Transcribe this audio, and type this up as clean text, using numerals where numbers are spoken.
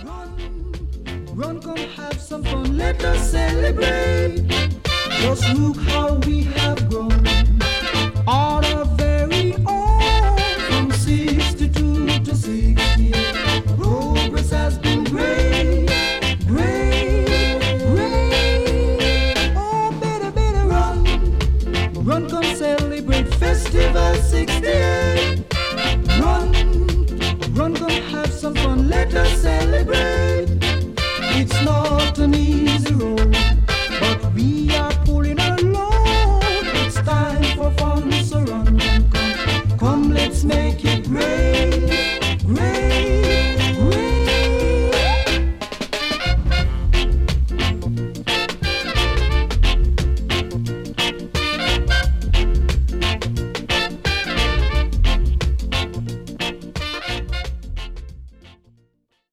Run, come have some fun, let us celebrate. Just look how we have grown. On our very own, from 62 to 68. Progress has been great, great, great. Oh, better run. Run, come celebrate Festival 68. Run, come have some fun, let us celebrate. It's not an easy road, but we